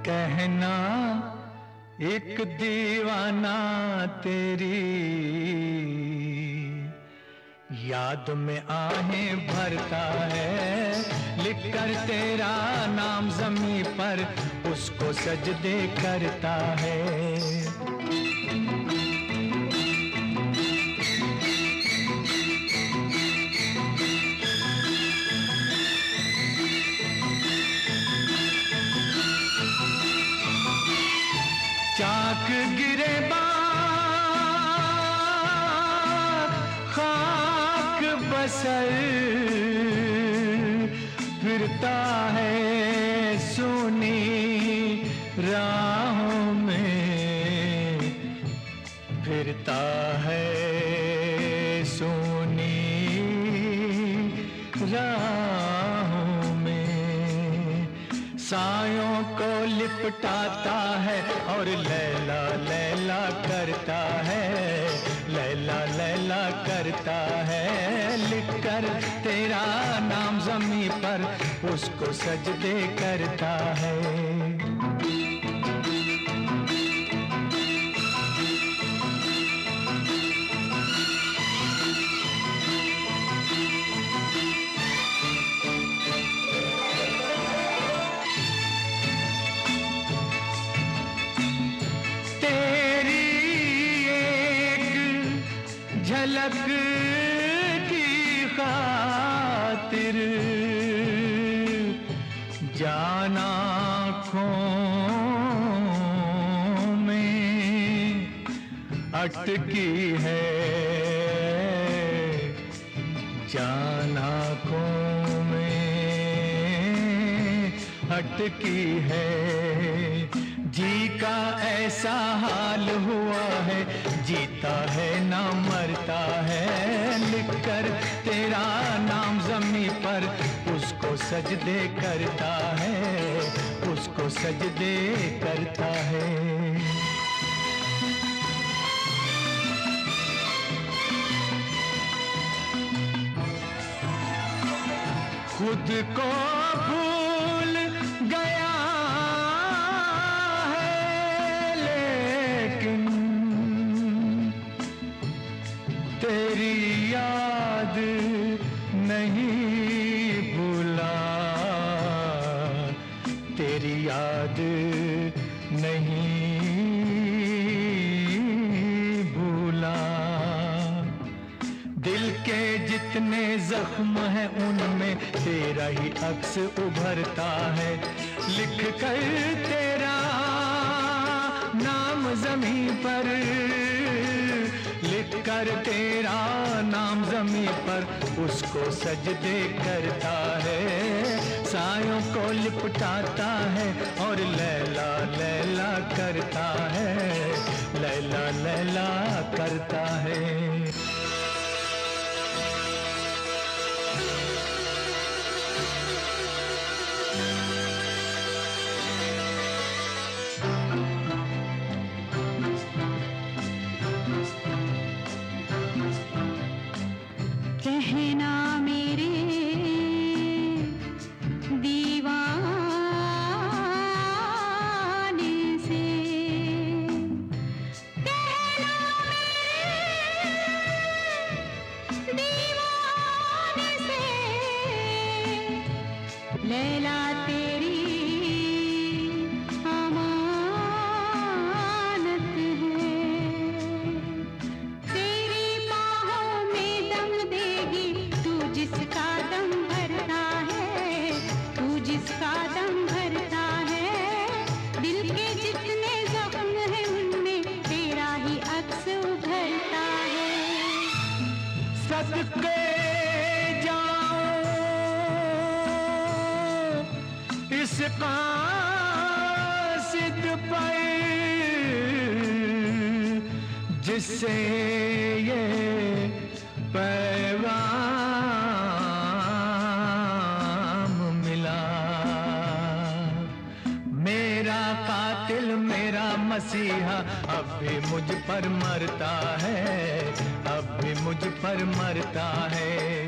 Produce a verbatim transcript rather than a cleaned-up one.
कहना एक दीवाना तेरी याद में आहें भरता है, लिख कर तेरा नाम ज़मीं पर उसको सजदे करता है। चाक गिरे बार खाक बसर फिरता है सुनी राहों में, फिरता है सुनी राहों में। सायों को लिपटाता है और लैला लैला करता है, लैला लैला करता है। लिख कर तेरा नाम ज़मीं पर उसको सजदे करता है। झलक की खातिर जान आँखों में अटकी है, जान आँखों में अटकी है। जी का ऐसा हाल हुआ है, जीता है ना मरता है। लिख कर तेरा नाम ज़मीं पर उसको सजदे करता है, उसको सजदे करता है। खुद को भूल गया तेरी याद नहीं भूला, तेरी याद नहीं भूला। दिल के जितने जख्म हैं उनमें तेरा ही अक्स उभरता है। लिख कर तेरा नाम ज़मीं पर, लिख कर तेरा नाम ज़मीं पर उसको सजदे करता है। सायों को लिपटाता है और लैला लैला करता है, लैला लैला करता है। कहना मेरे दीवाने से, कहना मेरे दीवाने से, लैला तेरी अमानत है। तेरी बाहों में दम देगी तू जिसका दम भरता है, तू जिसका दम भरता है। दिल के जितने जख्म हैं उनमें तेरा ही अक्स उभरता है। सदके जाऊं इस कासिद पर जिससे ये पैगाम मिला। मेरा कातिल मेरा मसीहा अब भी मुझ पर मरता है, अब भी मुझ पर मरता है।